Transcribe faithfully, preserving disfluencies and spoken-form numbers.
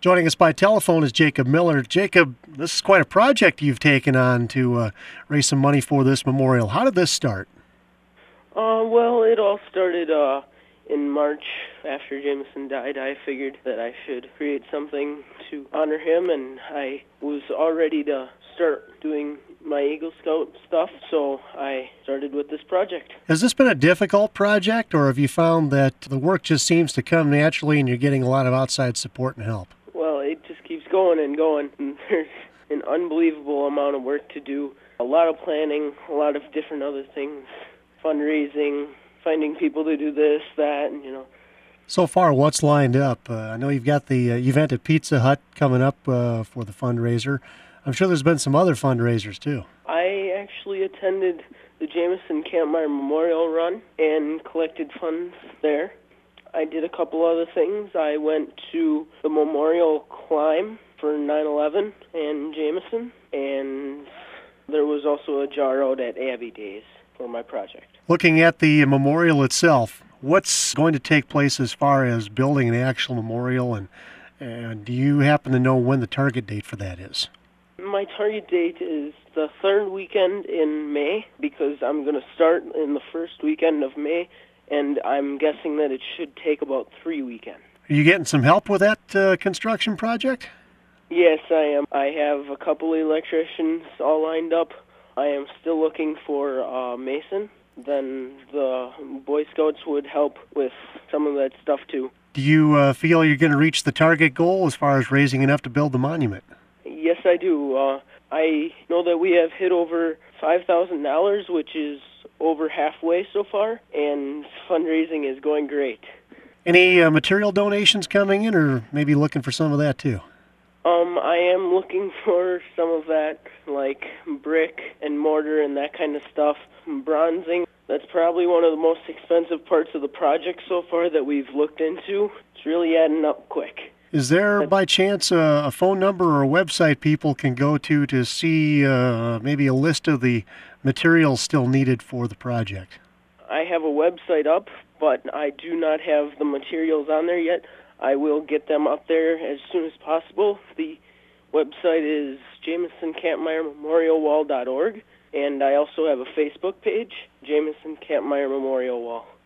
Joining us by telephone is Jacob Miller. Jacob, this is quite a project you've taken on to uh, raise some money for this memorial. How did this start? Uh, well, it all started uh, in March after Jameson died. I figured that I should create something to honor him, and I was all ready to start doing my Eagle Scout stuff, so I started with this project. Has this been a difficult project, or have you found that the work just seems to come naturally and you're getting a lot of outside support and help? Well, it just keeps going and going. And there's an unbelievable amount of work to do, a lot of planning, a lot of different other things, fundraising, finding people to do this, that, and, you know. So far, what's lined up? Uh, I know you've got the uh, event at Pizza Hut coming up uh, for the fundraiser. I'm sure there's been some other fundraisers, too. I actually attended the Jameson Kampmeyer Memorial Run and collected funds there. I did a couple other things. I went to the Memorial Climb for nine eleven and Jameson, and there was also a jar out at Abbey Days for my project. Looking at the memorial itself, what's going to take place as far as building an actual memorial, and, and do you happen to know when the target date for that is? My target date is the third weekend in May, because I'm going to start in the first weekend of May, and I'm guessing that it should take about three weekends. Are you getting some help with that uh, construction project? Yes, I am. I have a couple electricians all lined up. I am still looking for a mason. Then the Boy Scouts would help with some of that stuff, too. Do you uh, feel you're going to reach the target goal as far as raising enough to build the monument? Yes, I do. Uh, I know that we have hit over five thousand dollars, which is over halfway so far, and fundraising is going great. Any uh, material donations coming in, or maybe looking for some of that, too? Um, I am looking for some of that, like brick and mortar and that kind of stuff. Bronzing, that's probably one of the most expensive parts of the project so far that we've looked into. It's really adding up quick. Is there, by chance, a, a phone number or a website people can go to to see uh, maybe a list of the materials still needed for the project? I have a website up, but I do not have the materials on there yet. I will get them up there as soon as possible. The website is Jameson Kampmeyer Memorial Wall dot org, and I also have a Facebook page, Jameson Kampmeyer Memorial Wall.